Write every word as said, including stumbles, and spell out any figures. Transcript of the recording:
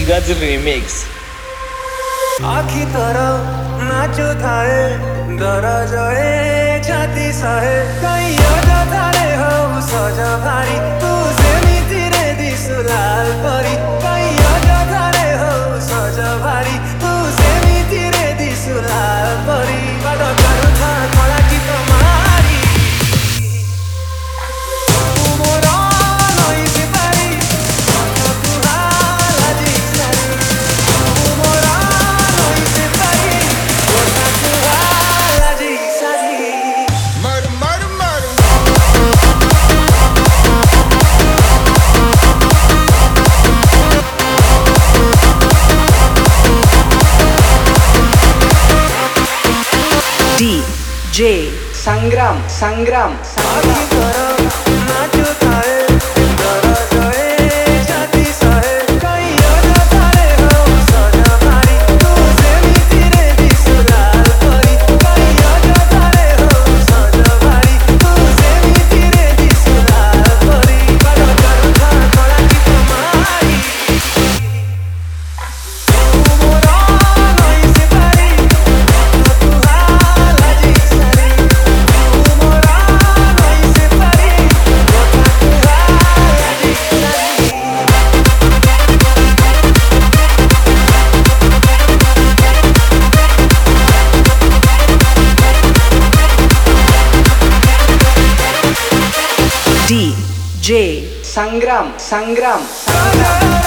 गज रिमिक्स। आखी तरह नाचो थाए दरा जए छाती सहे कहीं थारे हो सज भारी तू सेमिति रे दिसु लाल परी कहीं थारे हो सज भारी तू सेमिति रे दिसु लाल परी बड़ करू था कला की तुम्हारी मोरा नहीं से पारी तू हाला जी सारी मोरा नहीं से पारी तू हाला जी सारी Murder, murder, murder. D J Sangram Sangram आखी तरह नाचो थाए दरा जए छाती सहे कहीं थारे हो सज भारी तू सेमिति रे दिसु लाल परी कहीं थारे हो सज भारी तू सेमिति रे दिसु लाल परी बड़ करू था कला की तुम्हारी मोरा नहीं से पारी तू हाला जी सारी मोरा नहीं से पारी तू हाला जी सारी D J Sangram Sangram Sangram